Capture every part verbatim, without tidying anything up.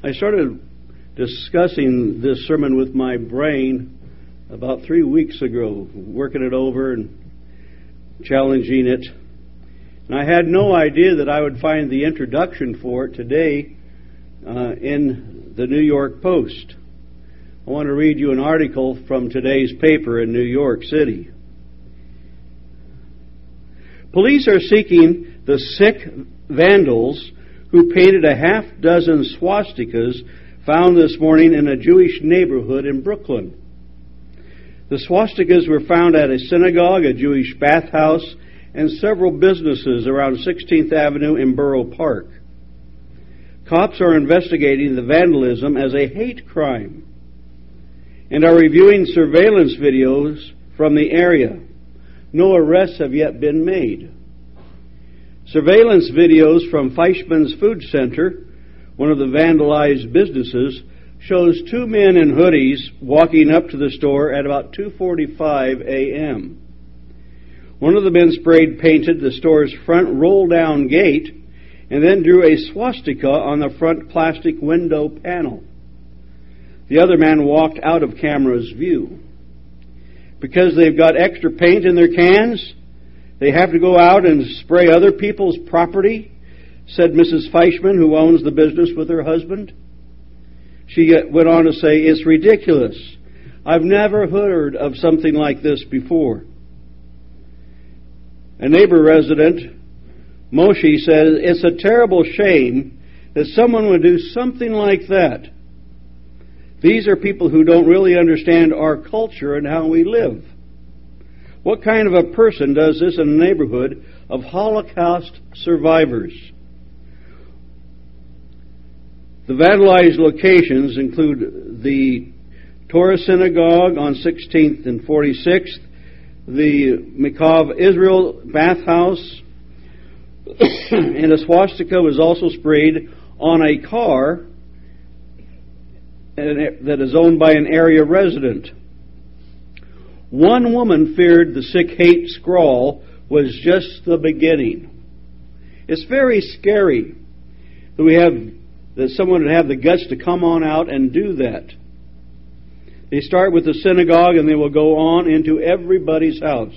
I started discussing this sermon with my brain about three weeks ago, working it over and challenging it. And I had no idea that I would find the introduction for it today uh, in the New York Post. I want to read you an article from today's paper in New York City. Police are seeking the sick vandals who painted a half dozen swastikas found this morning in a Jewish neighborhood in Brooklyn. The swastikas were found at a synagogue, a Jewish bathhouse, and several businesses around sixteenth Avenue in Borough Park. Cops are investigating the vandalism as a hate crime and are reviewing surveillance videos from the area. No arrests have yet been made. Surveillance videos from Feischman's Food Center, one of the vandalized businesses, shows two men in hoodies walking up to the store at about two forty-five a.m. One of the men sprayed painted the store's front roll-down gate and then drew a swastika on the front plastic window panel. The other man walked out of camera's view. Because they've got extra paint in their cans, they have to go out and spray other people's property, said Missus Feischman, who owns the business with her husband. She went on to say, "It's ridiculous. I've never heard of something like this before." A neighbor resident, Moshe, says, "It's a terrible shame that someone would do something like that. These are people who don't really understand our culture and how we live. What kind of a person does this in a neighborhood of Holocaust survivors?" The vandalized locations include the Torah Synagogue on sixteenth and forty-sixth, the Mekav Israel Bathhouse, and a swastika was also sprayed on a car that is owned by an area resident. One woman feared the sick hate scrawl was just the beginning. It's very scary that we have that someone would have the guts to come on out and do that. They start with the synagogue and they will go on into everybody's house.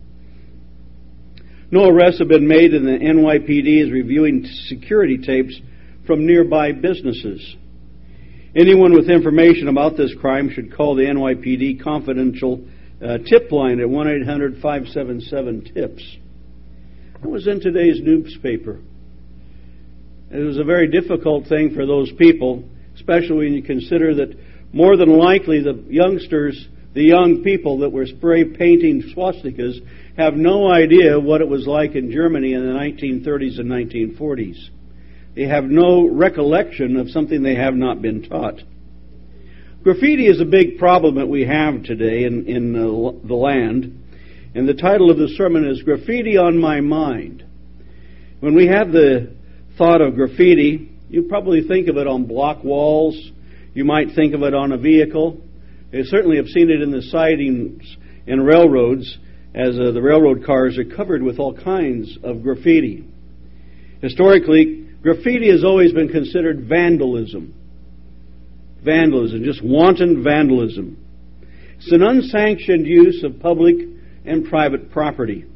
No arrests have been made, and the N Y P D is reviewing security tapes from nearby businesses. Anyone with information about this crime should call the N Y P D confidential uh, tip line at one eight hundred five seven seven TIPS. That was in today's newspaper. It was a very difficult thing for those people, especially when you consider that more than likely the youngsters, the young people that were spray painting swastikas, have no idea what it was like in Germany in the nineteen thirties and nineteen forties. They have no recollection of something they have not been taught. Graffiti is a big problem that we have today in, in uh, the land, and the title of the sermon is Graffiti on My Mind. When we have the thought of graffiti, you probably think of it on block walls. You might think of it on a vehicle. You certainly have seen it in the sidings in railroads, as uh, the railroad cars are covered with all kinds of graffiti. Historically, graffiti has always been considered vandalism. Vandalism, just wanton vandalism. It's an unsanctioned use of public and private property.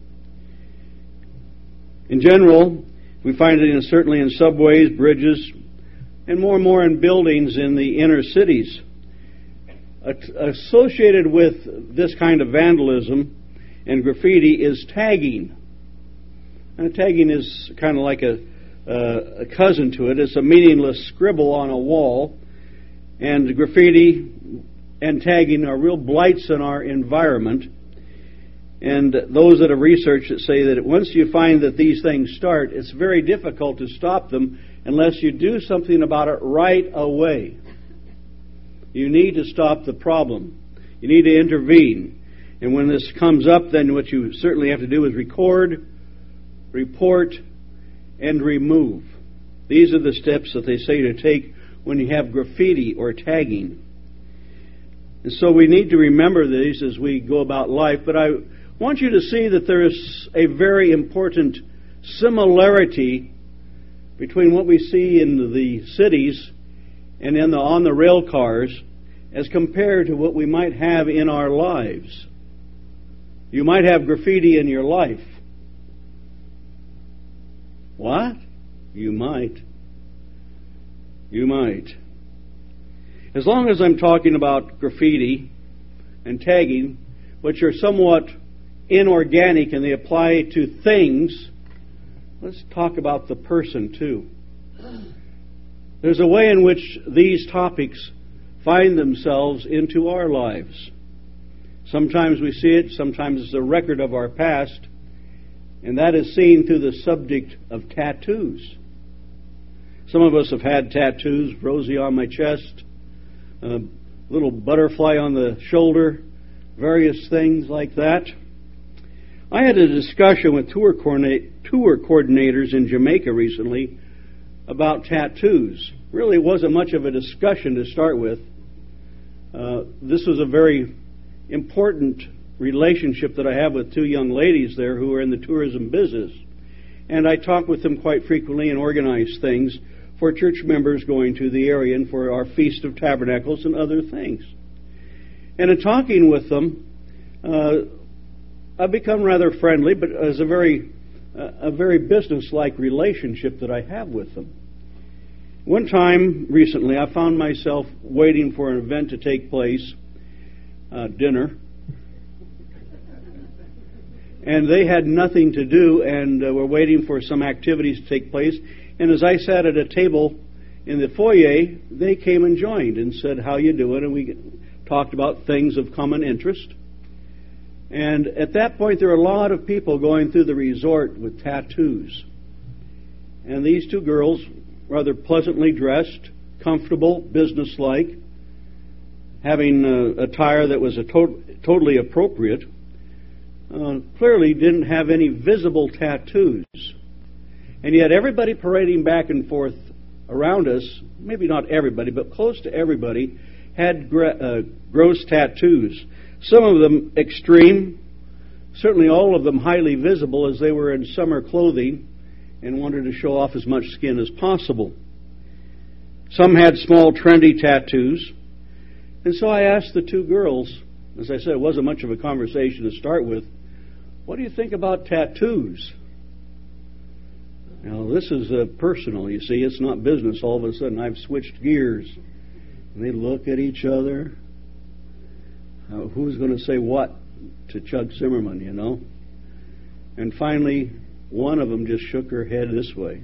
In general, we find it in, certainly in subways, bridges, and more and more in buildings in the inner cities. Associated with this kind of vandalism and graffiti is tagging. And tagging is kind of like a, uh, a cousin to it. It's a meaningless scribble on a wall. And graffiti and tagging are real blights in our environment. And those that have researched it say that once you find that these things start, it's very difficult to stop them unless you do something about it right away. You need to stop the problem. You need to intervene. And when this comes up, then what you certainly have to do is record, report, and remove. These are the steps that they say to take when you have graffiti or tagging. And so we need to remember these as we go about life. But I want you to see that there is a very important similarity between what we see in the cities and in the on the rail cars as compared to what we might have in our lives. You might have graffiti in your life. What? You might. You might. As long as I'm talking about graffiti and tagging, which are somewhat inorganic and they apply to things, let's talk about the person too. There's a way in which these topics find themselves into our lives. Sometimes we see it, sometimes it's a record of our past, and that is seen through the subject of tattoos. Some of us have had tattoos, Rosie on my chest, a little butterfly on the shoulder, various things like that. I had a discussion with tour, coordinate, tour coordinators in Jamaica recently about tattoos. Really wasn't much of a discussion to start with. Uh, this was a very important relationship that I have with two young ladies there who are in the tourism business. And I talk with them quite frequently and organize things for church members going to the area and for our Feast of Tabernacles and other things. And in talking with them, uh, I've become rather friendly, but as a very, uh, a very business-like relationship that I have with them. One time recently, I found myself waiting for an event to take place, uh, dinner, and they had nothing to do and uh, were waiting for some activities to take place. And as I sat at a table in the foyer, they came and joined and said, "How you doing?" And we talked about things of common interest. And at that point, there were a lot of people going through the resort with tattoos. And these two girls, rather pleasantly dressed, comfortable, businesslike, having uh, attire that was a to- totally appropriate, uh, clearly didn't have any visible tattoos. And yet everybody parading back and forth around us, maybe not everybody, but close to everybody, had gra- uh, gross tattoos. Some of them extreme, certainly all of them highly visible as they were in summer clothing and wanted to show off as much skin as possible. Some had small, trendy tattoos. And so I asked the two girls, as I said, it wasn't much of a conversation to start with, what do you think about tattoos? Now, this is uh, personal, you see. It's not business. All of a sudden, I've switched gears. And they look at each other. Uh, who's going to say what to Chuck Zimmerman, you know? And finally, one of them just shook her head this way.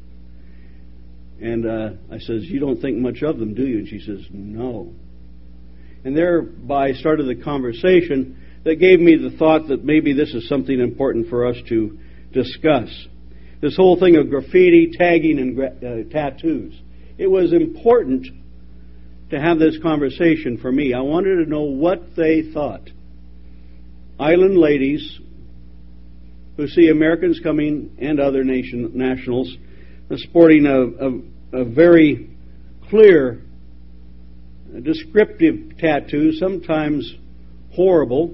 And uh, I says, "You don't think much of them, do you?" And she says, "No." And thereby started the conversation that gave me the thought that maybe this is something important for us to discuss. This whole thing of graffiti, tagging, and uh, tattoos. It was important to have this conversation for me. I wanted to know what they thought. Island ladies who see Americans coming and other nation nationals sporting a, a, a very clear, descriptive tattoo, sometimes horrible.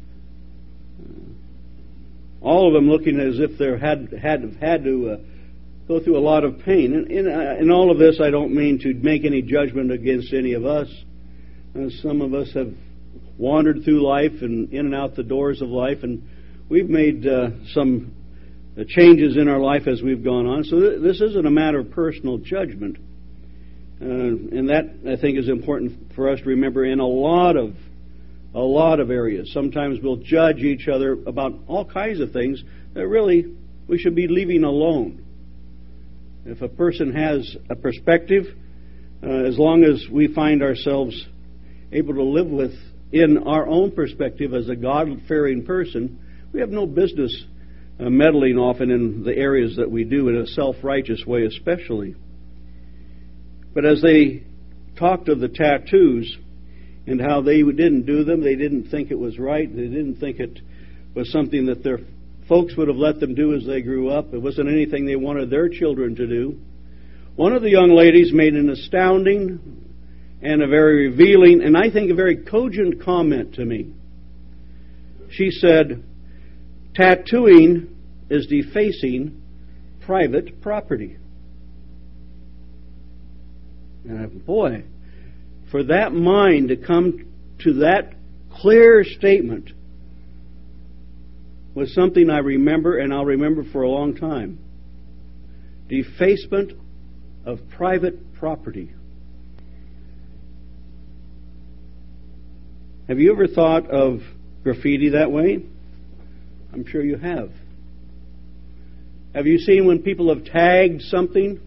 All of them looking as if they had had had to uh, go through a lot of pain. And in, uh, in all of this, I don't mean to make any judgment against any of us. Uh, some of us have wandered through life and in and out the doors of life, and we've made uh, some uh, changes in our life as we've gone on. So th- this isn't a matter of personal judgment. Uh, and that, I think, is important for us to remember in a lot of a lot of areas. Sometimes we'll judge each other about all kinds of things that really we should be leaving alone. If a person has a perspective, uh, as long as we find ourselves able to live with in our own perspective as a God-fearing person, we have no business uh, meddling often in the areas that we do in a self-righteous way especially. But as they talked of the tattoos and how they didn't do them, they didn't think it was right, they didn't think it was something that their folks would have let them do as they grew up. It wasn't anything they wanted their children to do. One of the young ladies made an astounding and a very revealing, and I think a very cogent comment to me. She said, "Tattooing is defacing private property." And I, boy, for that mind to come to that clear statement was something I remember, and I'll remember for a long time. Defacement of private property. Have you ever thought of graffiti that way? I'm sure you have. Have you seen when people have tagged something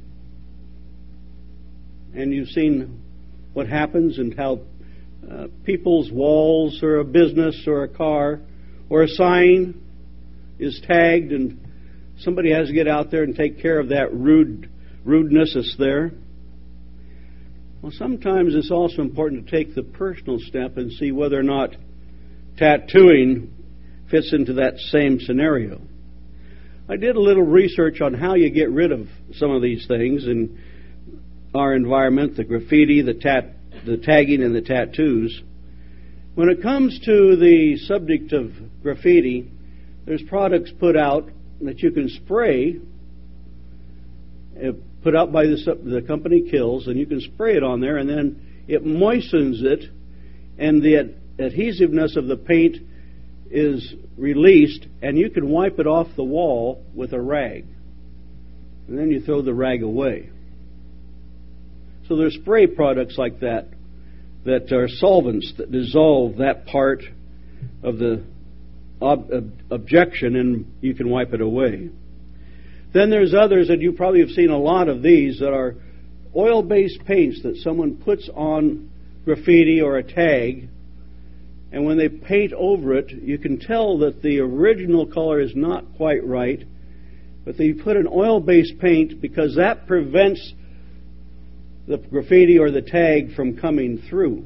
and you've seen what happens and how uh, people's walls or a business or a car or a sign is tagged and somebody has to get out there and take care of that rude rudeness that's there? Well, sometimes it's also important to take the personal step and see whether or not tattooing fits into that same scenario. I did a little research on how you get rid of some of these things in our environment, the graffiti, the tat, the tagging, and the tattoos. When it comes to the subject of graffiti, there's products put out that you can spray, uh, put out by the, the company Kills, and you can spray it on there, and then it moistens it, and the ad- adhesiveness of the paint is released, and you can wipe it off the wall with a rag. And then you throw the rag away. So there's spray products like that that are solvents that dissolve that part of the ob- ob- objection, and you can wipe it away. Then there's others, and you probably have seen a lot of these, that are oil-based paints that someone puts on graffiti or a tag, and when they paint over it, you can tell that the original color is not quite right, but they put an oil-based paint because that prevents the graffiti or the tag from coming through.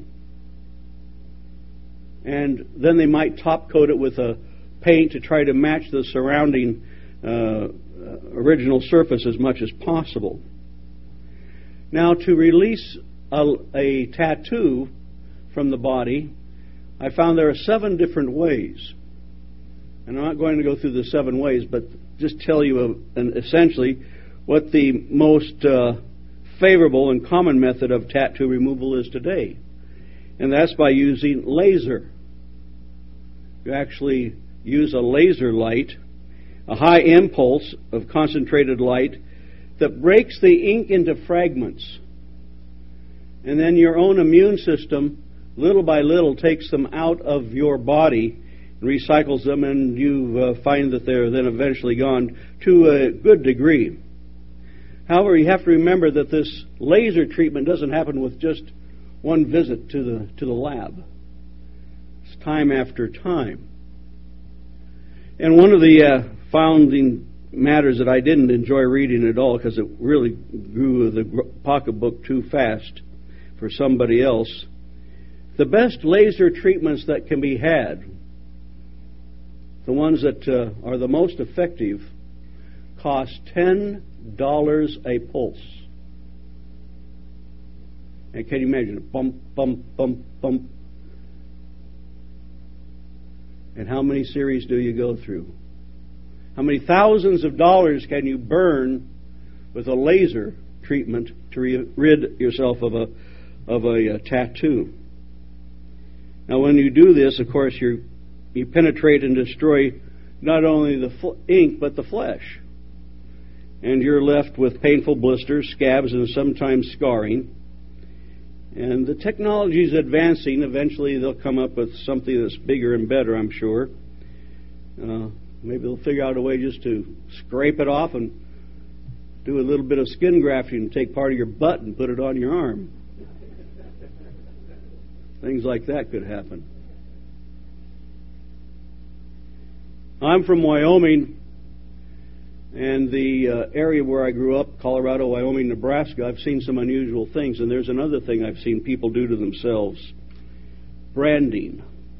And then they might top coat it with a paint to try to match the surrounding uh, original surface as much as possible. Now, to release a, a tattoo from the body, I found there are seven different ways. And I'm not going to go through the seven ways, but just tell you a, an, essentially what the most uh, favorable and common method of tattoo removal is today. And that's by using laser. You actually use a laser light, a high impulse of concentrated light that breaks the ink into fragments. And then your own immune system, little by little, takes them out of your body and recycles them, and you uh, find that they're then eventually gone to a good degree. However, you have to remember that this laser treatment doesn't happen with just one visit to the to the lab. It's time after time. And one of the uh, founding matters that I didn't enjoy reading at all because it really grew the pocketbook too fast for somebody else. The best laser treatments that can be had, the ones that uh, are the most effective, cost ten dollars a pulse. And can you imagine it? Bump, bump, bump, bump. And how many series do you go through? How many thousands of dollars can you burn with a laser treatment to re- rid yourself of a of a, a tattoo? Now, when you do this, of course, you you penetrate and destroy not only the fl- ink but the flesh, and you're left with painful blisters, scabs, and sometimes scarring. And the technology is advancing. Eventually, they'll come up with something that's bigger and better, I'm sure. Uh, maybe they'll figure out a way just to scrape it off and do a little bit of skin grafting and take part of your butt and put it on your arm. Things like that could happen. I'm from Wyoming, and the uh, area where I grew up, Colorado, Wyoming, Nebraska, I've seen some unusual things. And there's another thing I've seen people do to themselves. Branding.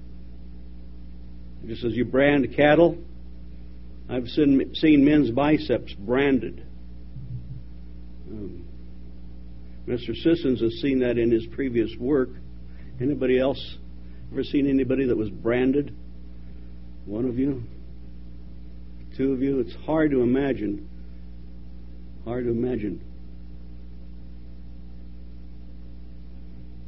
Just as you brand cattle, I've seen, seen men's biceps branded. Um, Mister Sissons has seen that in his previous work. Anybody else ever seen anybody that was branded? One of you? Two of you? It's hard to imagine. Hard to imagine.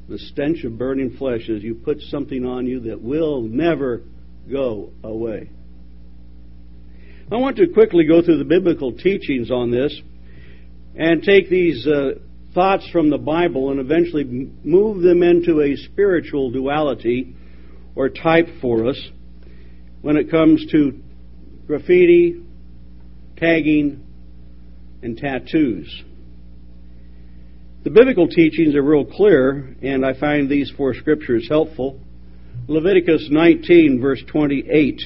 The stench of burning flesh is you put something on you that will never go away. I want to quickly go through the biblical teachings on this and take these uh, thoughts from the Bible and eventually move them into a spiritual duality or type for us when it comes to graffiti, tagging, and tattoos. The biblical teachings are real clear, and I find these four scriptures helpful. Leviticus nineteen, verse twenty-eight.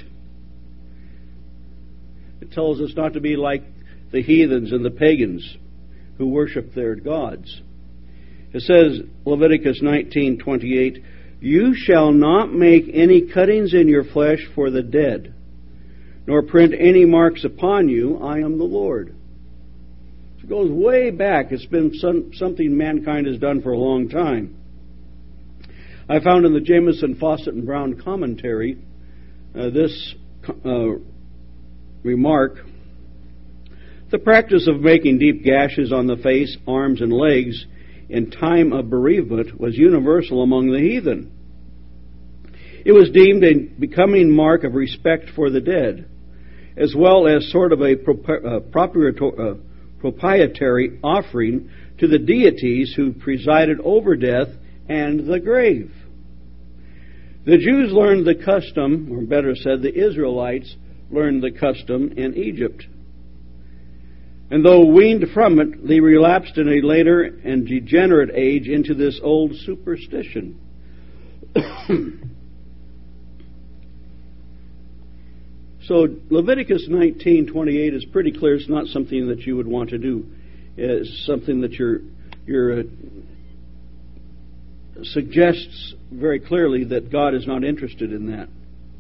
It tells us not to be like the heathens and the pagans who worship their gods. It says, Leviticus nineteen twenty-eight, "You shall not make any cuttings in your flesh for the dead, nor print any marks upon you. I am the Lord." It goes way back. It's been some, something mankind has done for a long time. I found in the Jameson, Fawcett, and Brown commentary uh, this uh, remark: "The practice of making deep gashes on the face, arms, and legs in time of bereavement was universal among the heathen. It was deemed a becoming mark of respect for the dead, as well as sort of a proprietary proprietary offering to the deities who presided over death and the grave. The Jews learned the custom, or better said, the Israelites learned the custom in Egypt. And though weaned from it, they relapsed in a later and degenerate age into this old superstition." So Leviticus nineteen twenty-eight is pretty clear. It's not something that you would want to do. It's something that your your uh, suggests very clearly that God is not interested in that.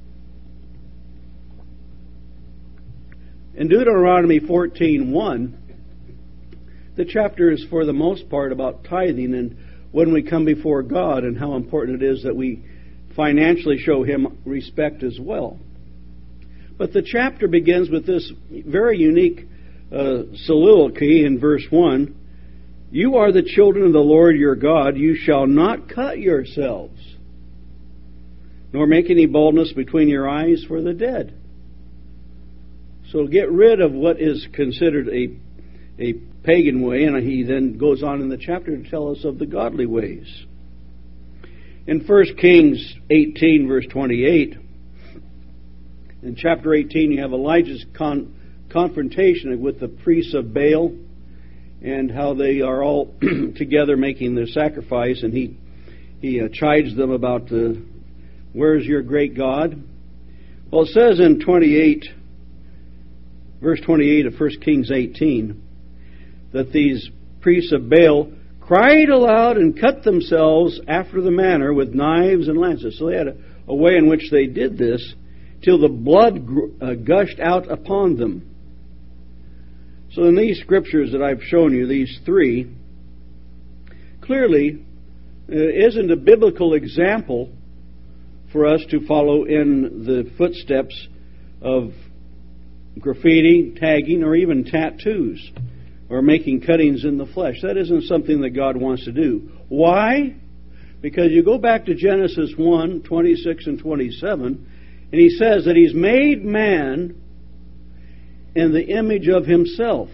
In Deuteronomy fourteen one, the chapter is for the most part about tithing and when we come before God and how important it is that we financially show Him respect as well. But the chapter begins with this very unique uh, soliloquy in verse one. "You are the children of the Lord your God. You shall not cut yourselves, nor make any baldness between your eyes for the dead." So get rid of what is considered a, a pagan way, and he then goes on in the chapter to tell us of the godly ways. In First Kings eighteen, verse twenty-eight, in chapter eighteen, you have Elijah's con- confrontation with the priests of Baal and how they are all together making their sacrifice, and he he uh, chides them about uh, where's your great God? Well, it says in twenty-eight, verse twenty-eight of First Kings eighteen, that these priests of Baal cried aloud and cut themselves after the manner with knives and lances. So they had a, a way in which they did this, till the blood uh, gushed out upon them. So in these scriptures that I've shown you, these three, clearly uh, isn't a biblical example for us to follow in the footsteps of graffiti, tagging, or even tattoos, or making cuttings in the flesh. That isn't something that God wants to do. Why? Because you go back to Genesis one, twenty-six and twenty-seven, and He says that He's made man in the image of Himself.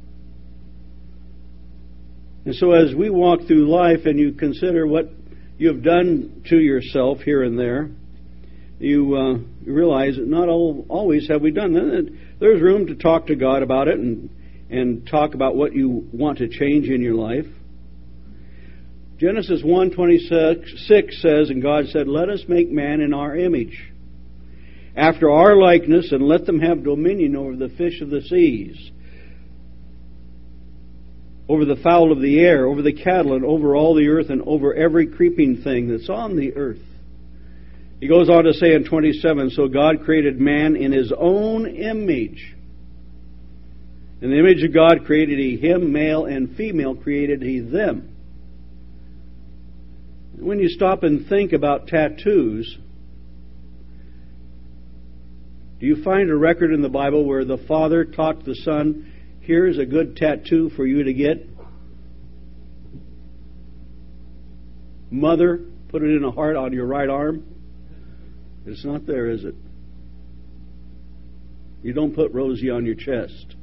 And so as we walk through life and you consider what you have done to yourself here and there, you, uh, you realize that not all, always have we done that. There's room to talk to God about it and, and talk about what you want to change in your life. Genesis one twenty-six says, "And God said, let us make man in our image, after our likeness, and let them have dominion over the fish of the seas, over the fowl of the air, over the cattle, and over all the earth, and over every creeping thing that's on the earth." He goes on to say in twenty-seven, "So God created man in His own image. In the image of God created He him, male and female created He them." When you stop and think about tattoos, do you find a record in the Bible where the father taught the son, here's a good tattoo for you to get? mother put it in a heart on your right arm? It's not there, is it? You don't put Rosie on your chest.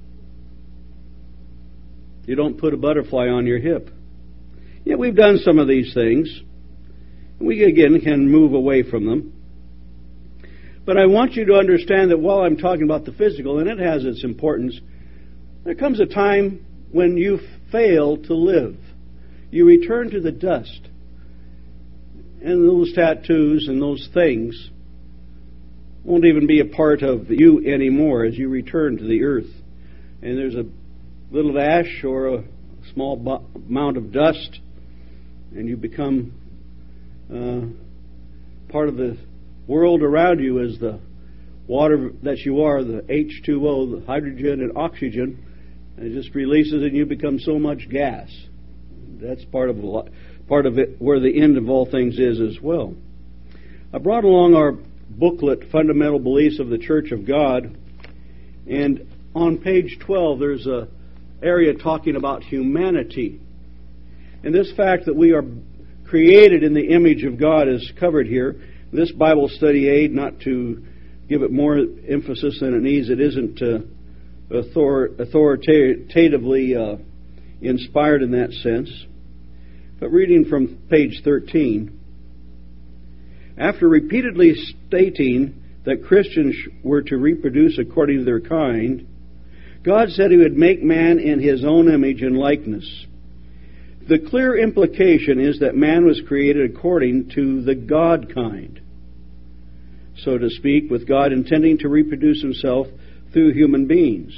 You don't put a butterfly on your hip. Yeah, we've done some of these things. We, again, can move away from them. But I want you to understand that while I'm talking about the physical, and it has its importance, there comes a time when you fail to live. You return to the dust. And those tattoos and those things won't even be a part of you anymore as you return to the earth. And there's a little ash or a small bu- amount of dust, and you become uh, part of the world around you as the water that you are, the H two O, the hydrogen and oxygen, and it just releases and you become so much gas. That's part of the, part of it where the end of all things is as well. I brought along our booklet, Fundamental Beliefs of the Church of God, and on page twelve there's a area talking about humanity. And this fact that we are created in the image of God is covered here. This Bible study aid, not to give it more emphasis than it needs, it isn't uh, author- authoritatively uh, inspired in that sense. But reading from page thirteen, after repeatedly stating that Christians were to reproduce according to their kind, God said He would make man in His own image and likeness. The clear implication is that man was created according to the God kind, so to speak, with God intending to reproduce Himself through human beings.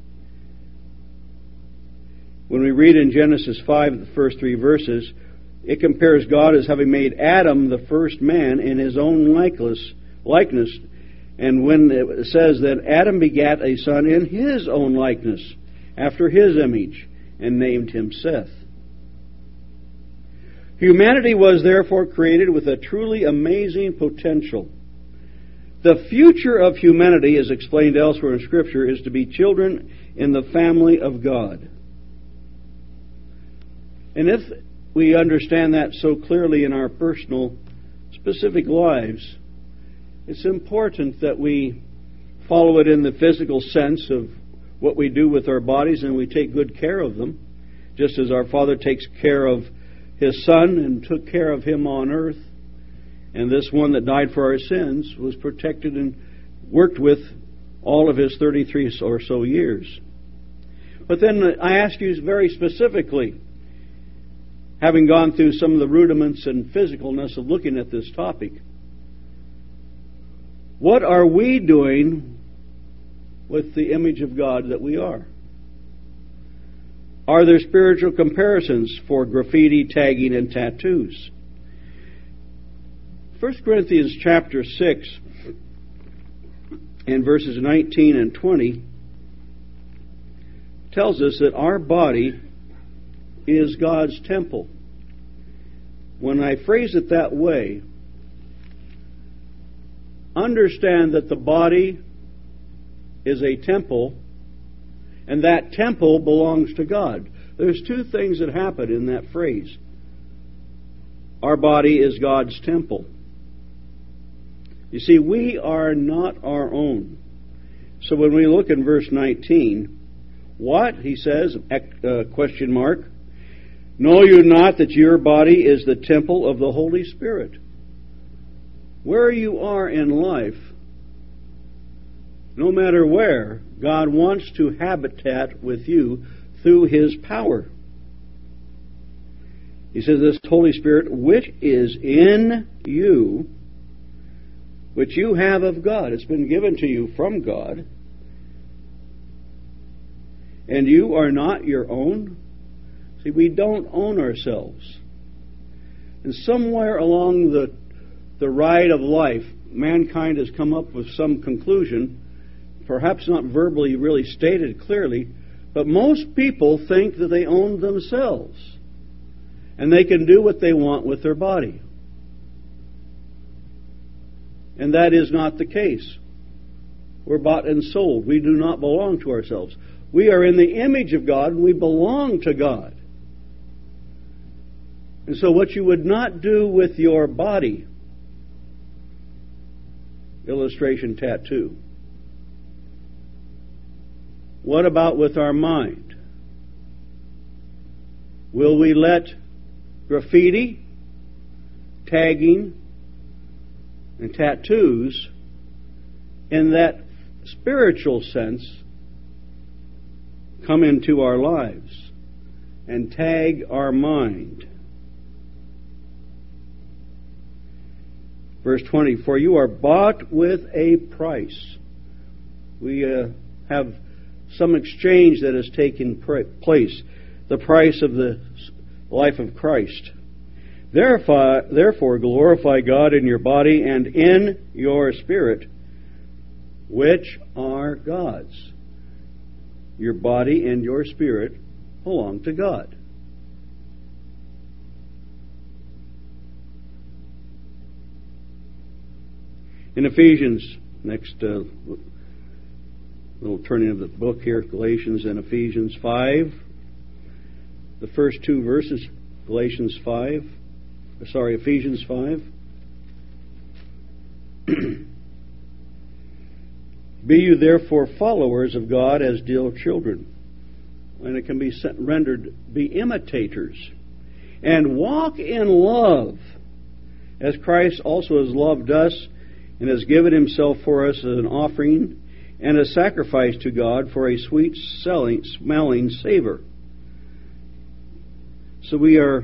When we read in Genesis five, the first three verses, it compares God as having made Adam the first man in His own likeness, likeness. And when it says that Adam begat a son in his own likeness, after his image, and named him Seth. Humanity was therefore created with a truly amazing potential. The future of humanity, as explained elsewhere in Scripture, is to be children in the family of God. And if we understand that so clearly in our personal, specific lives, it's important that we follow it in the physical sense of what we do with our bodies, and we take good care of them, just as our Father takes care of His Son and took care of Him on earth. And this one that died for our sins was protected and worked with all of His thirty-three or so years. But then I ask you very specifically, having gone through some of the rudiments and physicalness of looking at this topic, what are we doing with the image of God that we are? Are there spiritual comparisons for graffiti, tagging, and tattoos? First Corinthians chapter six and verses nineteen and twenty tells us that our body is God's temple. When I phrase it that way, understand that the body is a temple, and that temple belongs to God. There's two things that happen in that phrase. Our body is God's temple. You see, we are not our own. So when we look in verse nineteen, what, he says, uh, question mark, know you not that your body is the temple of the Holy Spirit? Where you are in life, no matter where, God wants to habitat with you through His power. He says, this Holy Spirit, which is in you, which you have of God. It's been given to you from God. And you are not your own. See, we don't own ourselves. And somewhere along the the ride of life, mankind has come up with some conclusion, perhaps not verbally really stated clearly, but most people think that they own themselves and they can do what they want with their body. And that is not the case. We're bought and sold. We do not belong to ourselves. We are in the image of God and we belong to God. And so what you would not do with your body, illustration tattoo, what about with our mind? Will we let graffiti, tagging, and tattoos, in that spiritual sense, come into our lives and tag our mind? Verse twenty, for you are bought with a price. We uh, have some exchange that has taken place, the price of the life of Christ. Therefore, therefore, glorify God in your body and in your spirit, which are God's. Your body and your spirit belong to God. In Ephesians, next uh, little turning of the book here, Galatians and Ephesians five, the first two verses, Galatians five, sorry, Ephesians five. Be you therefore followers of God as dear children. And it can be rendered, be imitators. And walk in love, as Christ also has loved us and has given himself for us as an offering and a sacrifice to God for a sweet smelling savor. So we are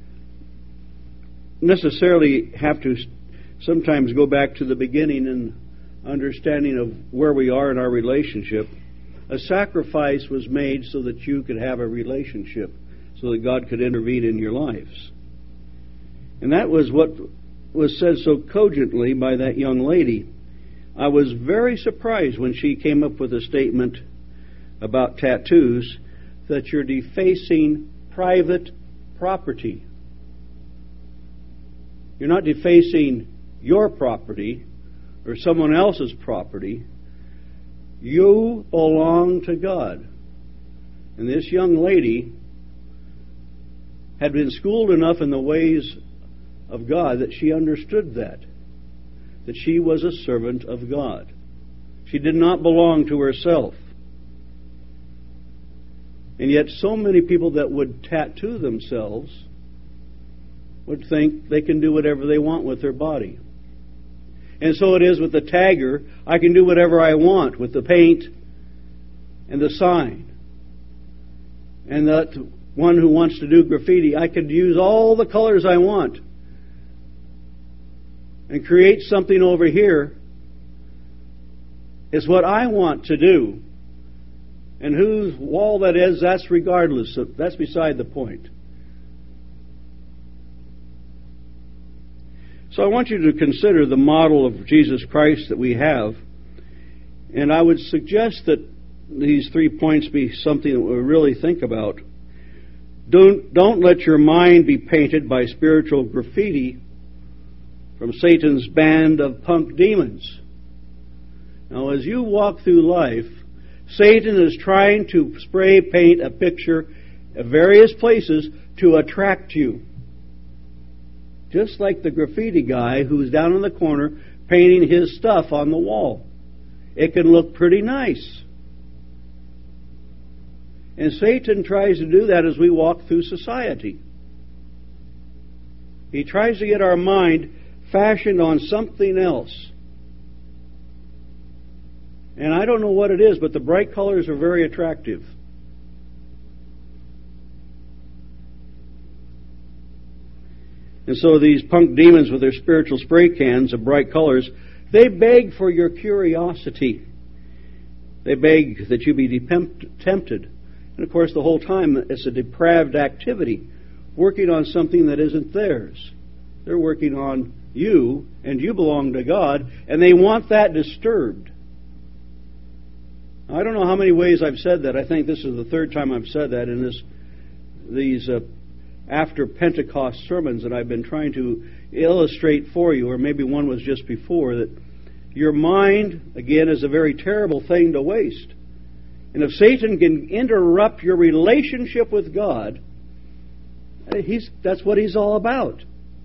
necessarily have to sometimes go back to the beginning and understanding of where we are in our relationship. A sacrifice was made so that you could have a relationship, so that God could intervene in your lives. And that was what was said so cogently by that young lady. I was very surprised when she came up with a statement about tattoos, that you're defacing private property. You're not defacing your property or someone else's property. You belong to God. And this young lady had been schooled enough in the ways of God that she understood that, that she was a servant of God. She did not belong to herself. And yet so many people that would tattoo themselves would think they can do whatever they want with their body. And so it is with the tagger. I can do whatever I want with the paint and the sign. And that one who wants to do graffiti, I could use all the colors I want and create something over here. It's what I want to do. And whose wall that is, that's regardless. That's beside the point. So I want you to consider the model of Jesus Christ that we have. And I would suggest that these three points be something that we really think about. Don't, don't let your mind be painted by spiritual graffiti from Satan's band of punk demons. Now, as you walk through life, Satan is trying to spray paint a picture at various places to attract you. Just like the graffiti guy who's down in the corner painting his stuff on the wall. It can look pretty nice. And Satan tries to do that as we walk through society. He tries to get our mind fashioned on something else. And I don't know what it is, but the bright colors are very attractive. And so these punk demons with their spiritual spray cans of bright colors, they beg for your curiosity. They beg that you be tempted. And of course, the whole time it's a depraved activity, working on something that isn't theirs. They're working on you, and you belong to God, and they want that disturbed. I don't know how many ways I've said that. I think this is the third time I've said that in this these uh, after Pentecost sermons that I've been trying to illustrate for you, or maybe one was just before, that your mind, again, is a very terrible thing to waste. And if Satan can interrupt your relationship with God, He's, that's what he's all about.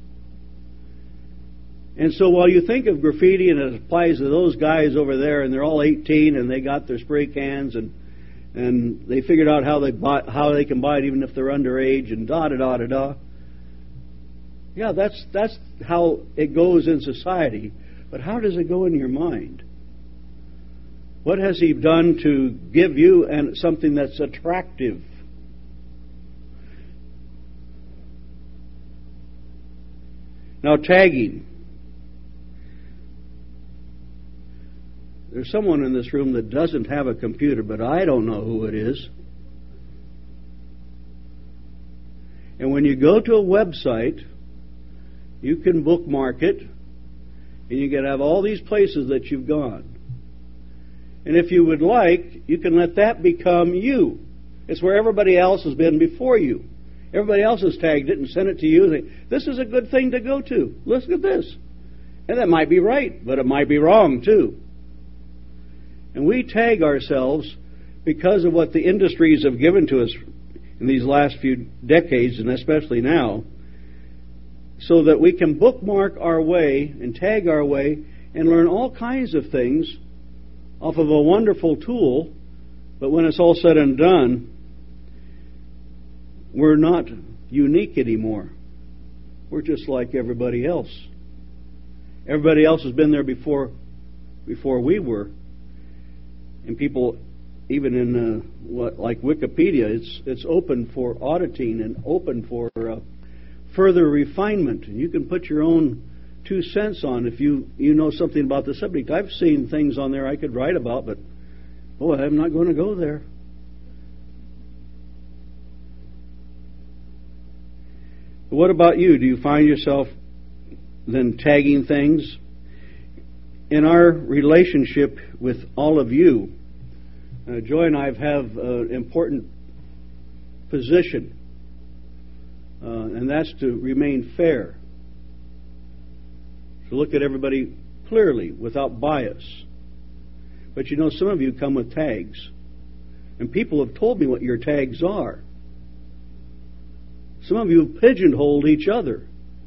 And so while you think of graffiti and it applies to those guys over there and they're all eighteen and they got their spray cans and and they figured out how they buy, how they can buy it even if they're underage and da da da da da. Yeah, that's that's how it goes in society. But how does it go in your mind? What has he done to give you and something that's attractive? Now, tagging. There's someone in this room that doesn't have a computer, but I don't know who it is. And when you go to a website, you can bookmark it, and you can have all these places that you've gone. And if you would like, you can let that become you. It's where everybody else has been before you. Everybody else has tagged it and sent it to you. And say, this is a good thing to go to. Look at this. And that might be right, but it might be wrong too. And we tag ourselves because of what the industries have given to us in these last few decades, and especially now, so that we can bookmark our way and tag our way and learn all kinds of things off of a wonderful tool. But when it's all said and done, we're not unique anymore. We're just like everybody else. Everybody else has been there before before we were. And people, even in uh, what like Wikipedia, it's it's open for auditing and open for uh, further refinement. And you can put your own two cents on if you, you know something about the subject. I've seen things on there I could write about, but boy, I'm not going to go there. But what about you? Do you find yourself then tagging things? In our relationship with all of you, uh, Joy and I have an important position, uh, and that's to remain fair, to look at everybody clearly without bias. But you know, some of you come with tags, and people have told me what your tags are. Some of you have pigeonholed each other.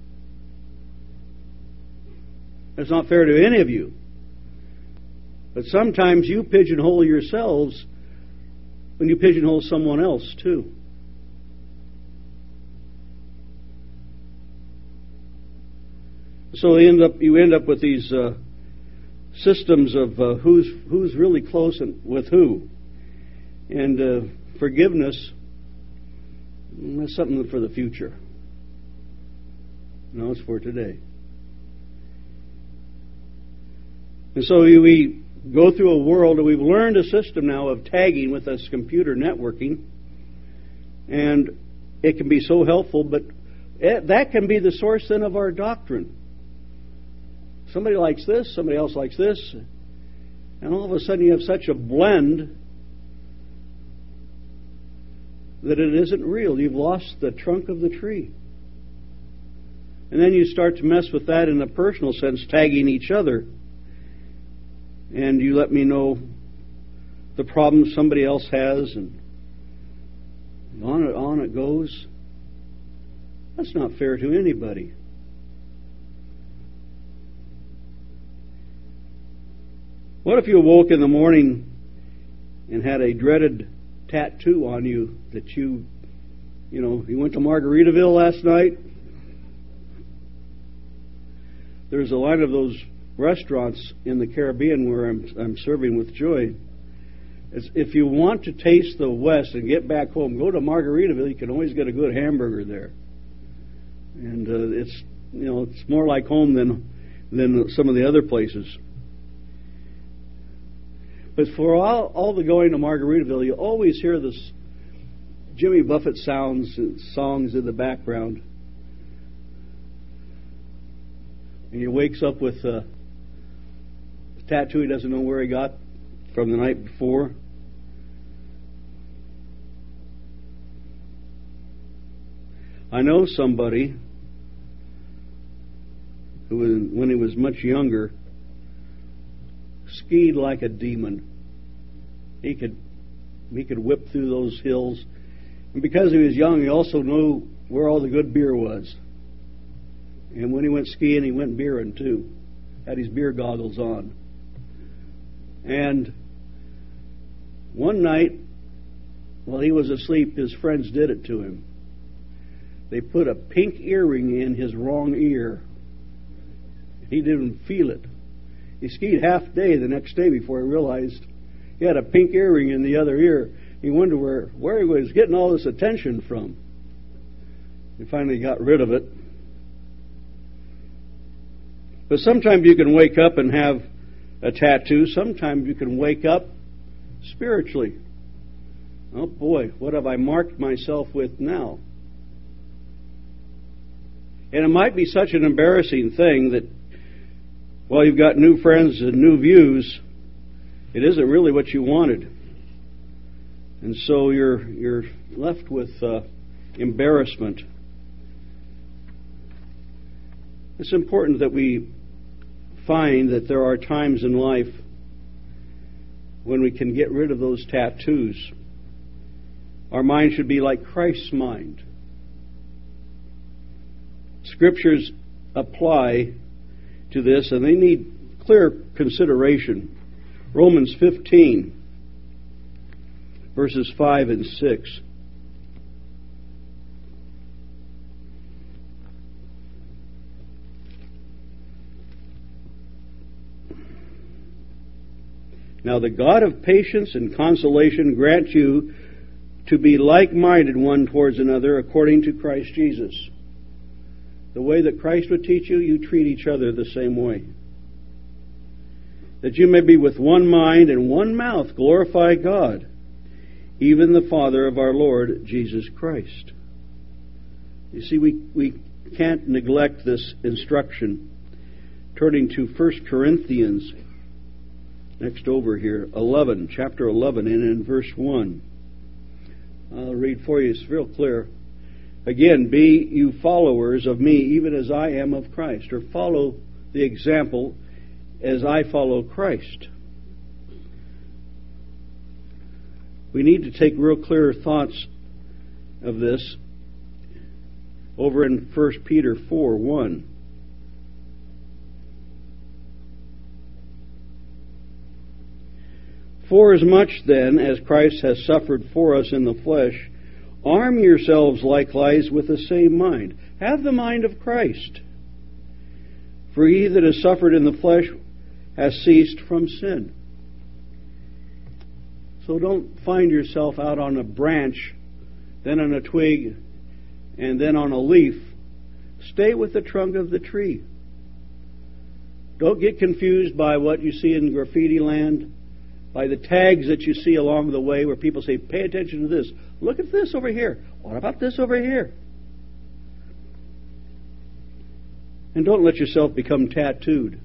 That's not fair to any of you. But sometimes you pigeonhole yourselves when you pigeonhole someone else too. So you end up you end up with these uh, systems of uh, who's who's really close and with who, and uh, forgiveness. That's something for the future. No, it's for today. And so we go through a world, and we've learned a system now of tagging with this computer networking, and it can be so helpful, but it, that can be the source then of our doctrine. Somebody likes this, somebody else likes this, and all of a sudden you have such a blend that it isn't real. You've lost the trunk of the tree. And then you start to mess with that in a personal sense, tagging each other. And you let me know the problems somebody else has, and on it, on it goes. That's not fair to anybody. What if you awoke in the morning and had a dreaded tattoo on you that you, you know, you went to Margaritaville last night? There's a line of those restaurants in the Caribbean where I'm, I'm serving with Joy. It's, if you want to taste the West and get back home, go to Margaritaville. You can always get a good hamburger there, and uh, it's you know it's more like home than than some of the other places. But for all, all the going to Margaritaville, you always hear this Jimmy Buffett sounds and songs in the background. And he wakes up with a tattoo he doesn't know where he got from the night before. I know somebody who, was, when he was much younger, skied like a demon. He could he could whip through those hills. And because he was young, he also knew where all the good beer was. And when he went skiing, he went beering too. Had his beer goggles on. And one night, while he was asleep, his friends did it to him. They put a pink earring in his wrong ear. He didn't feel it. He skied half day the next day before he realized he had a pink earring in the other ear. He wondered where, where he was getting all this attention from. He finally got rid of it. But sometimes you can wake up and have a tattoo. Sometimes you can wake up spiritually. Oh boy, what have I marked myself with now? And it might be such an embarrassing thing that while you've got new friends and new views, it isn't really what you wanted. And so you're you're left with uh, embarrassment. It's important that we find that there are times in life when we can get rid of those tattoos. Our mind should be like Christ's mind. Scriptures apply to this, and they need clear consideration. Romans fifteen, verses five and six. Now the God of patience and consolation grant you to be like-minded one towards another according to Christ Jesus. The way that Christ would teach you, you treat each other the same way. That you may be with one mind and one mouth glorify God, even the Father of our Lord Jesus Christ. You see, we, we can't neglect this instruction. Turning to First Corinthians, next over here, eleven, chapter eleven, and in verse one. I'll read for you, it's real clear. Again, be you followers of me, even as I am of Christ. Or follow the example as I follow Christ. We need to take real clear thoughts of this over in First Peter four one. Forasmuch then as Christ has suffered for us in the flesh, arm yourselves likewise with the same mind. Have the mind of Christ. For he that has suffered in the flesh has ceased from sin. So don't find yourself out on a branch, then on a twig, and then on a leaf. Stay with the trunk of the tree. Don't get confused by what you see in graffiti land, by the tags that you see along the way where people say, pay attention to this. Look at this over here. What about this over here? And don't let yourself become tattooed.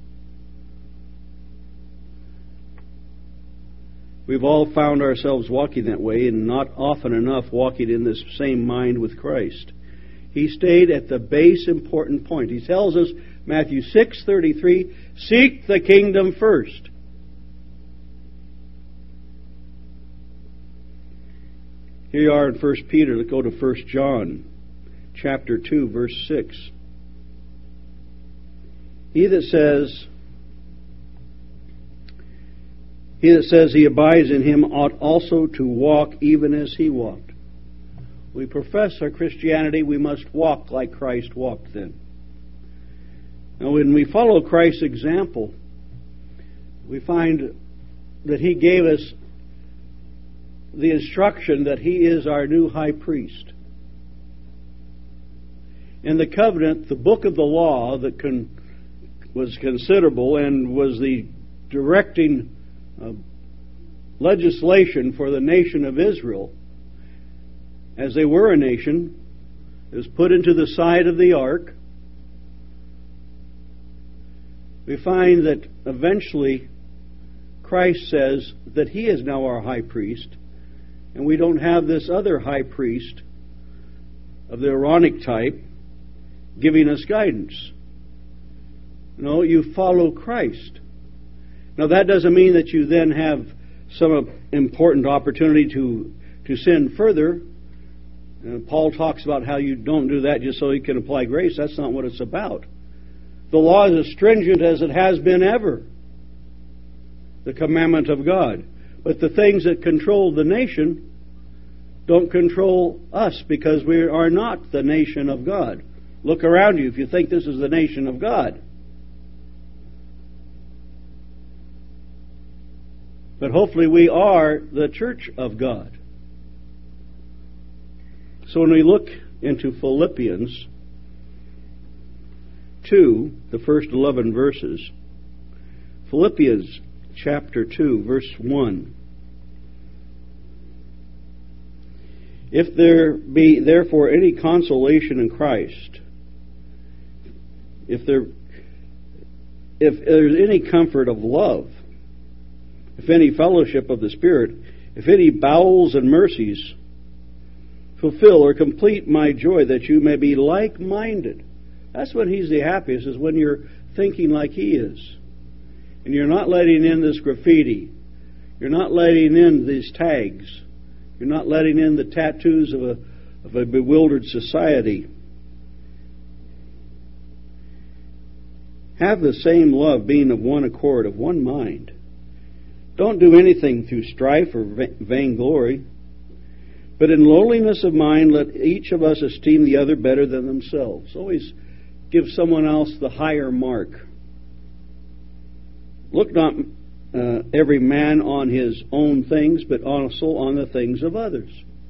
We've all found ourselves walking that way, and not often enough walking in this same mind with Christ. He stayed at the base important point. He tells us, Matthew six thirty-three, seek the kingdom first. Here you are in First Peter. Let's go to First John, chapter two, verse six. He that says, he that says he abides in him ought also to walk even as he walked. We profess our Christianity, we must walk like Christ walked then. Now, when we follow Christ's example, we find that he gave us the instruction that he is our new high priest. In the covenant, the book of the law that con- was considerable and was the directing uh, legislation for the nation of Israel, as they were a nation, it was put into the side of the ark. We find that eventually Christ says that he is now our high priest, and we don't have this other high priest of the Aaronic type giving us guidance. No, you follow Christ. Now that doesn't mean that you then have some important opportunity to, to sin further. And Paul talks about how you don't do that just so you can apply grace. That's not what it's about. The law is as stringent as it has been ever, the commandment of God. But the things that control the nation don't control us, because we are not the nation of God. Look around you if you think this is the nation of God. But hopefully we are the church of God. So when we look into Philippians two, the first eleven verses, Philippians chapter two, verse one. If there be therefore any consolation in Christ, if there if there's any comfort of love, if any fellowship of the Spirit, if any bowels and mercies, fulfill or complete my joy, that you may be like-minded. That's when he's the happiest, is when you're thinking like he is. And you're not letting in this graffiti. You're not letting in these tags. You're not letting in the tattoos of a, of a bewildered society. Have the same love, being of one accord, of one mind. Don't do anything through strife or vainglory, but in lowliness of mind let each of us esteem the other better than themselves. Always give someone else the higher mark. Look not uh, every man on his own things, but also on the things of others.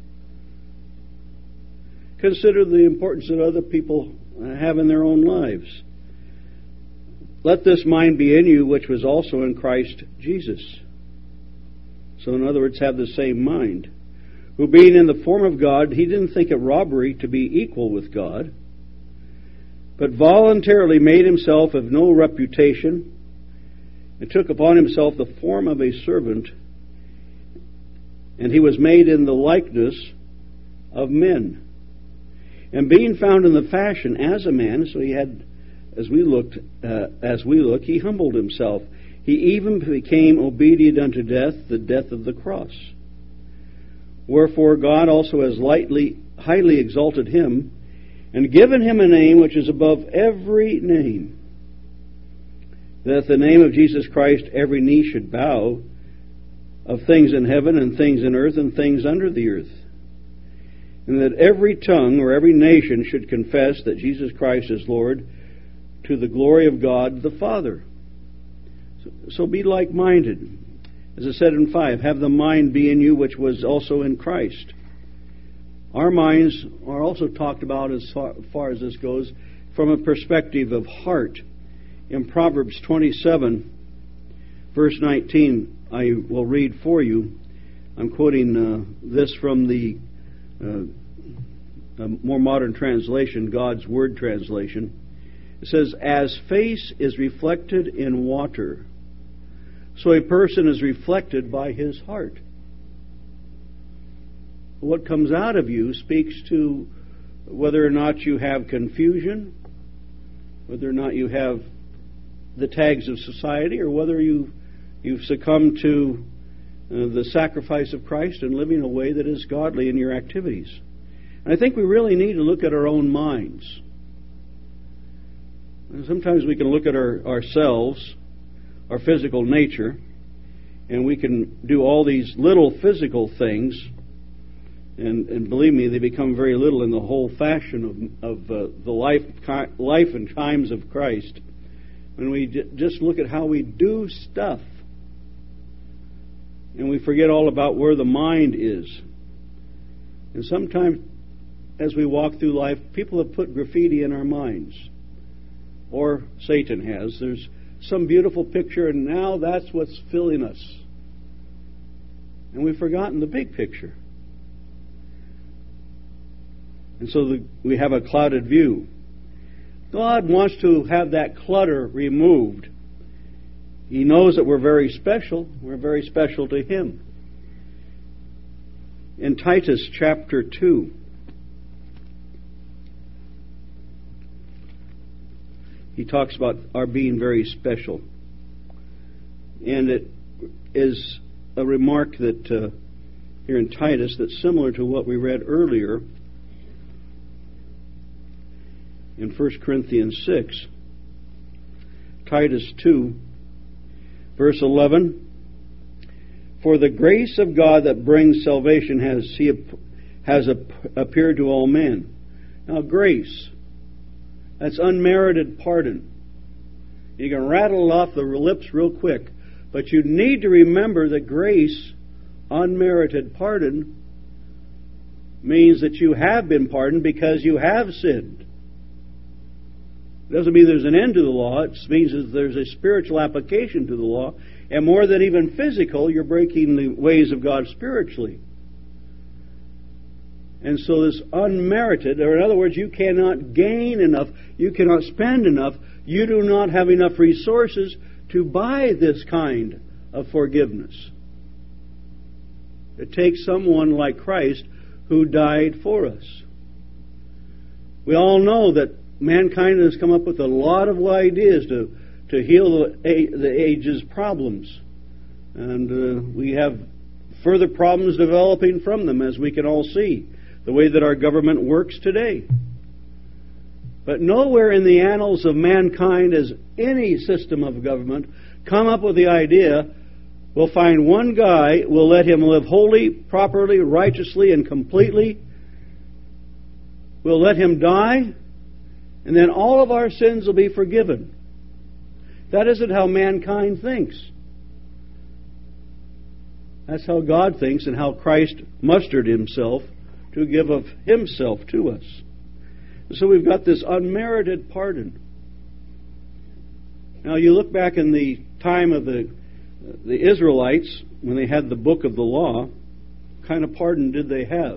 Consider the importance that other people have in their own lives. Let this mind be in you, which was also in Christ Jesus. So in other words, have the same mind. Who being in the form of God, he didn't think it robbery to be equal with God, but voluntarily made himself of no reputation, and took upon himself the form of a servant, and he was made in the likeness of men. And being found in the fashion as a man, so he had, as we looked, uh, as we look, he humbled himself. He even became obedient unto death, the death of the cross. Wherefore God also has lightly, highly exalted him, and given him a name which is above every name, that at the name of Jesus Christ every knee should bow, of things in heaven and things in earth and things under the earth, and that every tongue or every nation should confess that Jesus Christ is Lord, to the glory of God the Father. So, so be like-minded. As I said in five, have the mind be in you which was also in Christ. Our minds are also talked about, as far, far as this goes, from a perspective of heart. In Proverbs twenty-seven, verse nineteen, I will read for you. I'm quoting uh, this from the uh, more modern translation, God's Word translation. It says, as face is reflected in water, so a person is reflected by his heart. What comes out of you speaks to whether or not you have confusion, whether or not you have the tags of society, or whether you, you've succumbed to uh, the sacrifice of Christ and living a way that is godly in your activities. And I think we really need to look at our own minds. And sometimes we can look at our, ourselves, our physical nature, and we can do all these little physical things, and, and believe me, they become very little in the whole fashion of, of uh, the life, life and times of Christ. When we j- just look at how we do stuff, and we forget all about where the mind is. And sometimes, as we walk through life, people have put graffiti in our minds, or Satan has. There's some beautiful picture, and now that's what's filling us. And we've forgotten the big picture. And so the, we have a clouded view. God wants to have that clutter removed. He knows that we're very special. We're very special to Him. In Titus chapter two, he talks about our being very special. And it is a remark that uh, here in Titus that's similar to what we read earlier in First Corinthians six. Titus two, verse eleven. For the grace of God that brings salvation has he has appeared to all men. Now, grace, that's unmerited pardon. You can rattle it off the lips real quick, but you need to remember that grace, unmerited pardon, means that you have been pardoned because you have sinned. It doesn't mean there's an end to the law. It means that there's a spiritual application to the law. And more than even physical, you're breaking the ways of God spiritually. And so this unmerited, or in other words, you cannot gain enough, you cannot spend enough, you do not have enough resources to buy this kind of forgiveness. It takes someone like Christ who died for us. We all know that mankind has come up with a lot of ideas to, to heal the, the age's problems. And uh, we have further problems developing from them, as we can all see, the way that our government works today. But nowhere in the annals of mankind has any system of government come up with the idea, we'll find one guy, we'll let him live wholly, properly, righteously, and completely. We'll let him die, and then all of our sins will be forgiven. That isn't how mankind thinks. That's how God thinks, and how Christ mustered himself to give of himself to us. So we've got this unmerited pardon. Now you look back in the time of the the Israelites, when they had the book of the law, what kind of pardon did they have?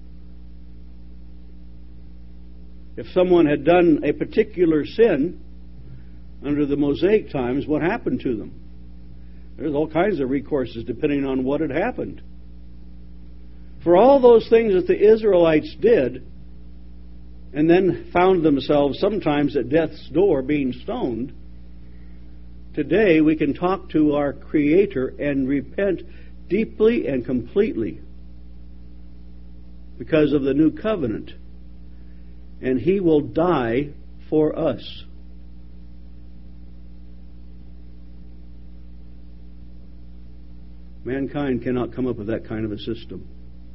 If someone had done a particular sin under the Mosaic times, what happened to them? There's all kinds of recourses depending on what had happened. For all those things that the Israelites did, and then found themselves sometimes at death's door being stoned, today we can talk to our Creator and repent deeply and completely because of the new covenant. And He will die for us. Mankind cannot come up with that kind of a system.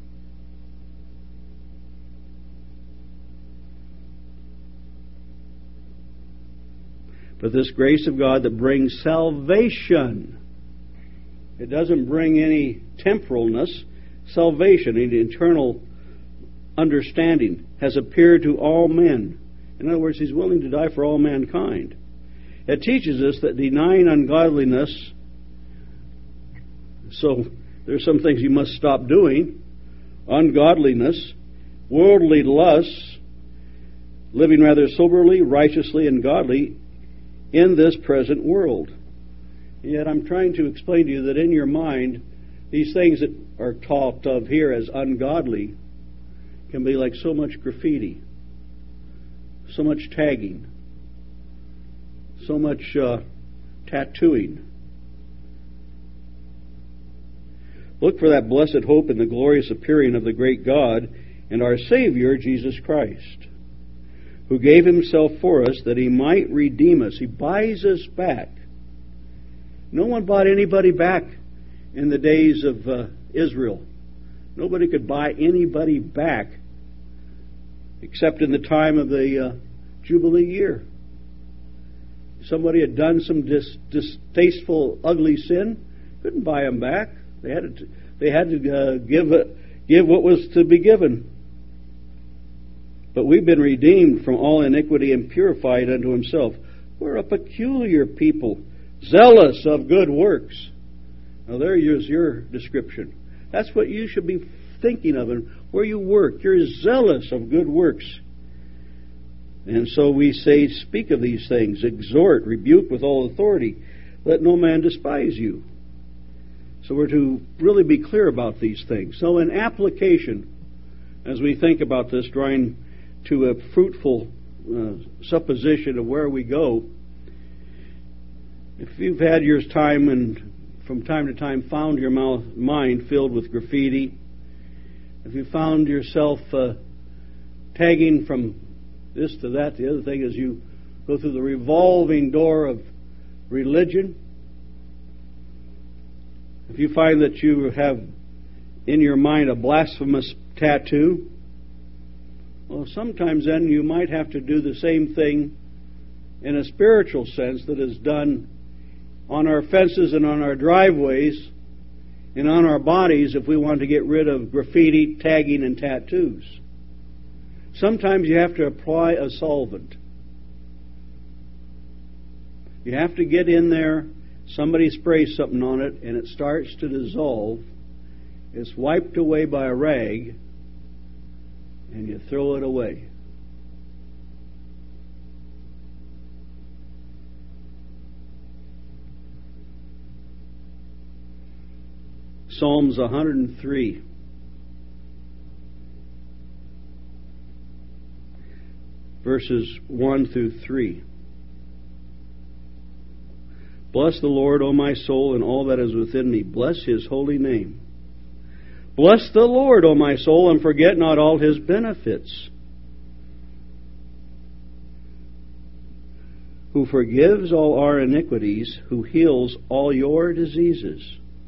But this grace of God that brings salvation, it doesn't bring any temporalness, salvation, any eternal understanding, has appeared to all men. In other words, He's willing to die for all mankind. It teaches us that denying ungodliness, so there's some things you must stop doing, ungodliness, worldly lusts, living rather soberly, righteously, and godly in this present world. And yet I'm trying to explain to you that in your mind, these things that are talked of here as ungodly can be like so much graffiti, so much tagging, so much uh, tattooing. Look for that blessed hope in the glorious appearing of the great God and our Savior, Jesus Christ, who gave Himself for us that He might redeem us. He buys us back. No one bought anybody back in the days of uh, Israel. Nobody could buy anybody back except in the time of the uh, Jubilee year. Somebody had done some dis- distasteful, ugly sin, couldn't buy them back. They had to, they had to uh, give uh, give what was to be given. But we've been redeemed from all iniquity and purified unto Himself. We're a peculiar people, zealous of good works. Now there's your description. That's what you should be thinking of, and where you work. You're zealous of good works. And so we say, speak of these things, exhort, rebuke with all authority. Let no man despise you. So we're to really be clear about these things. So in application, as we think about this, drawing to a fruitful uh, supposition of where we go, if you've had your time and from time to time found your mouth, mind filled with graffiti, if you found yourself uh, tagging from this to that. The other thing is you go through the revolving door of religion. If you find that you have in your mind a blasphemous tattoo, well, sometimes then you might have to do the same thing in a spiritual sense that is done on our fences and on our driveways and on our bodies if we want to get rid of graffiti, tagging, and tattoos. Sometimes you have to apply a solvent. You have to get in there, somebody sprays something on it, and it starts to dissolve. It's wiped away by a rag, and you throw it away. Psalms one hundred three. Verses one through three. Bless the Lord, O my soul, and all that is within me. Bless His holy name. Bless the Lord, O my soul, and forget not all His benefits, who forgives all our iniquities, who heals all your diseases.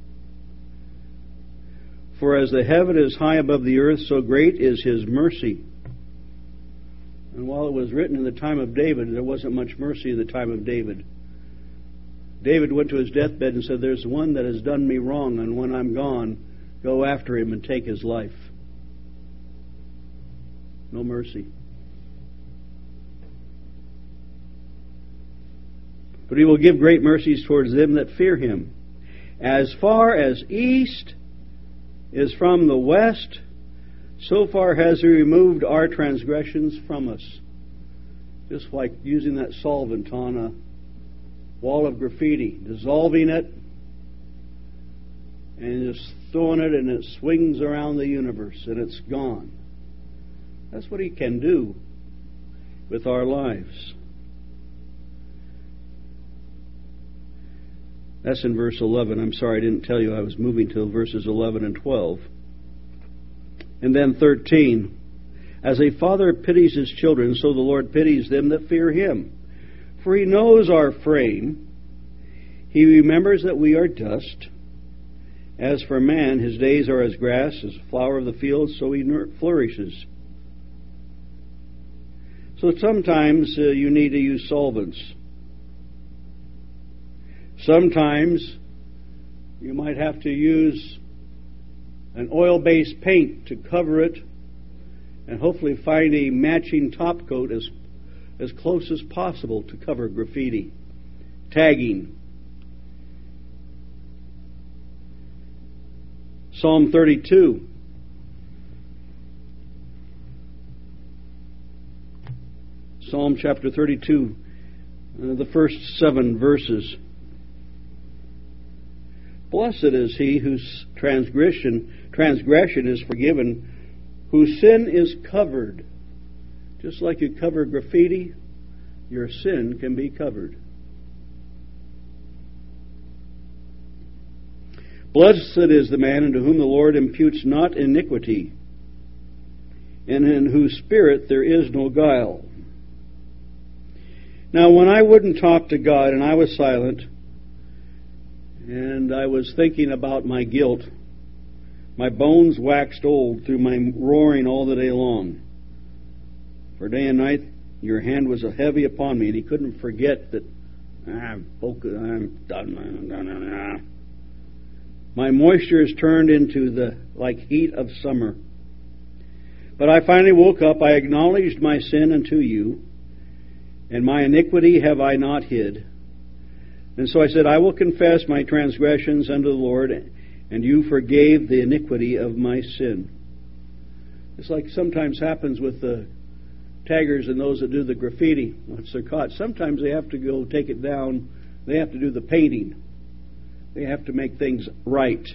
For as the heaven is high above the earth, so great is His mercy. And while it was written in the time of David, there wasn't much mercy in the time of David. David went to his deathbed and said, there's one that has done me wrong, and when I'm gone, go after him and take his life. No mercy. But He will give great mercies towards them that fear Him. As far as east is from the west, so far has He removed our transgressions from us. Just like using that solvent on a wall of graffiti, dissolving it, and just throwing it, and it swings around the universe, and it's gone. That's what He can do with our lives. That's in verse eleven. I'm sorry I didn't tell you I was moving to verses eleven and twelve. And then thirteen. As a father pities his children, so the Lord pities them that fear Him. For He knows our frame. He remembers that we are dust. As for man, his days are as grass, as a flower of the field, so he flourishes. So sometimes uh, you need to use solvents. Sometimes you might have to use an oil-based paint to cover it, and hopefully find a matching top coat as, as close as possible to cover graffiti, tagging. Psalm thirty-two. Psalm chapter thirty-two, uh, the first seven verses. Blessed is he whose transgression transgression is forgiven, whose sin is covered. Just like you cover graffiti, your sin can be covered. Blessed is the man unto whom the Lord imputes not iniquity, and in whose spirit there is no guile. Now, when I wouldn't talk to God and I was silent, and I was thinking about my guilt, my bones waxed old through my roaring all the day long. For day and night your hand was heavy upon me, and He couldn't forget that I'm done. I'm done. My moisture is turned into the like heat of summer. But I finally woke up. I acknowledged my sin unto you, and my iniquity have I not hid. And so I said, I will confess my transgressions unto the Lord, and you forgave the iniquity of my sin. It's like sometimes happens with the taggers and those that do the graffiti. Once they're caught, sometimes they have to go take it down. They have to do the painting. They have to make things right.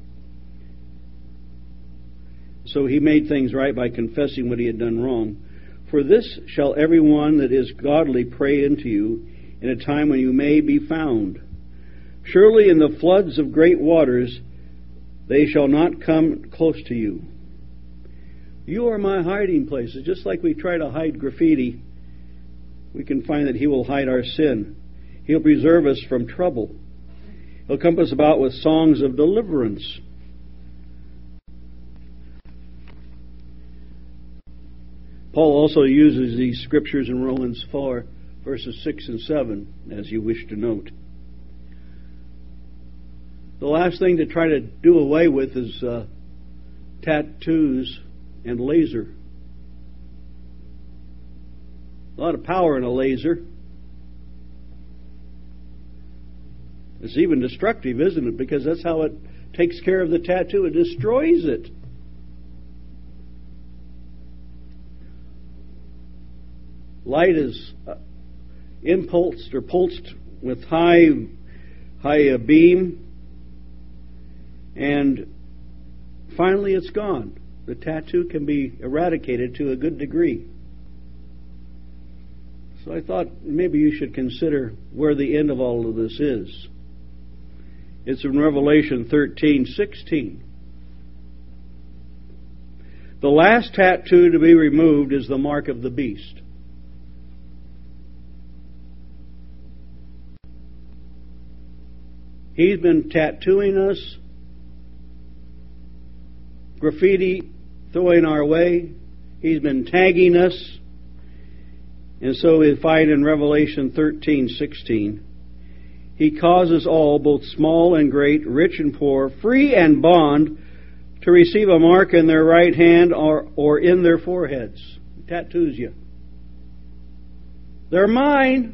So he made things right by confessing what he had done wrong. For this shall every one that is godly pray unto you in a time when you may be found. Surely in the floods of great waters they shall not come close to you. You are my hiding places. Just like we try to hide graffiti, we can find that He will hide our sin. He'll preserve us from trouble. He'll come us about with songs of deliverance. Paul also uses these scriptures in Romans four, verses six and seven, as you wish to note. The last thing to try to do away with is uh, tattoos and laser. A lot of power in a laser. It's even destructive, isn't it? Because that's how it takes care of the tattoo. It destroys it. Light is uh, impulsed or pulsed with high, high uh, beam, and finally it's gone. The tattoo can be eradicated to a good degree. So I thought maybe you should consider where the end of all of this is. It's in Revelation thirteen sixteen. The last tattoo to be removed is the mark of the beast. He's been tattooing us, graffiti throwing our way. He's been tagging us. And so we find in Revelation thirteen sixteen, He causes all, both small and great, rich and poor, free and bond, to receive a mark in their right hand or, or in their foreheads. He tattoos you. They're mine.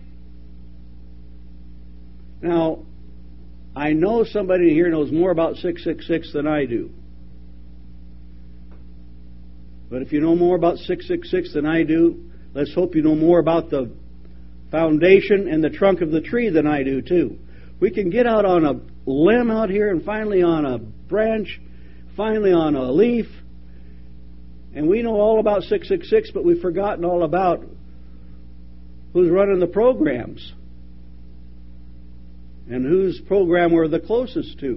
Now, I know somebody here knows more about six six six than I do. But if you know more about six six six than I do, let's hope you know more about the foundation and the trunk of the tree than I do too. We can get out on a limb out here and finally on a branch, finally on a leaf, and we know all about six six six, but we've forgotten all about who's running the programs and whose program we're the closest to.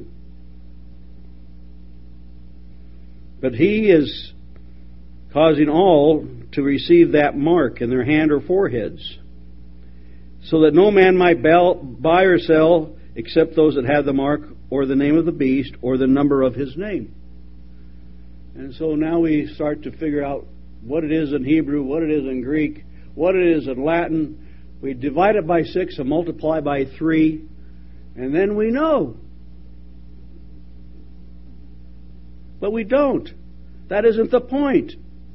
But He is causing all to receive that mark in their hand or foreheads, so that no man might buy or sell except those that have the mark or the name of the beast or the number of his name. And so now we start to figure out what it is in Hebrew, what it is in Greek, what it is in Latin. We divide it by six and multiply by three, and then we know. But we don't. That isn't the point.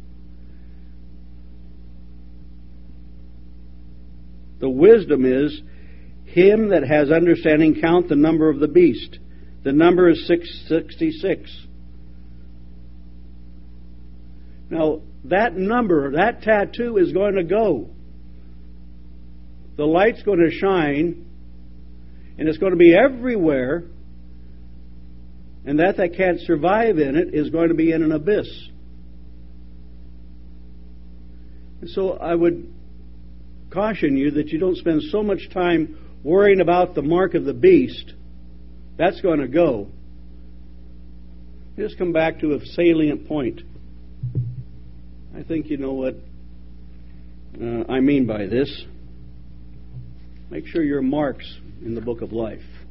The wisdom is, him that has understanding count the number of the beast. The number is six sixty-six. Now, that number, that tattoo is going to go. The light's going to shine, and it's going to be everywhere, and that that can't survive in it is going to be in an abyss. And so I would caution you that you don't spend so much time worrying about the mark of the beast. That's going to go. Just come back to a salient point. I think you know what uh, I mean by this. Make sure your mark's in the book of life.